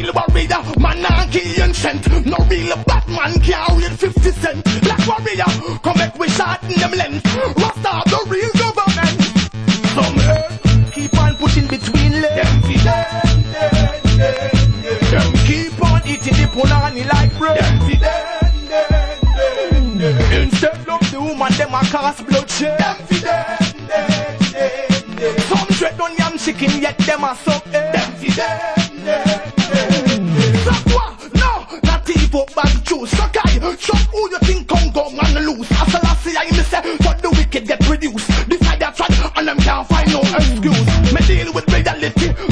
real warrior, monarchy ancient. No real Batman can't read 50 cent. Black warrior, come back with shorten them length. Rasta the real government. Some keep on pushing between legs. Them keep on eating the punani like bread. Instead of the woman, them a cast bloodshed. Some dread on yam chicken, yet them a suck Suck what? No, not evil bag juice. Suck I, suck who you think come go and loose. As a last I me say, for the wicked get reduced. Decide that track and them can't find no excuse. Me deal with reality,